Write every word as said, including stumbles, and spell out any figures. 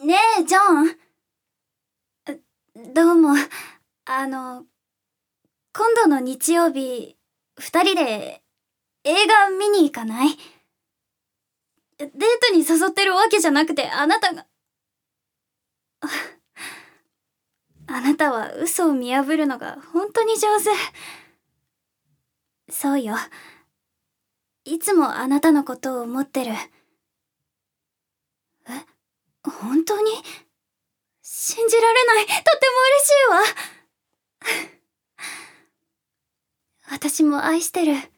ねえ、ジョン。どうも、あの、今度の日曜日、二人で映画見に行かない？デートに誘ってるわけじゃなくて、あなたが、あなたは嘘を見破るのが本当に上手。そうよ。いつもあなたのことを思ってる。え、本当に？信じられない。とっても嬉しいわ。私も愛してる。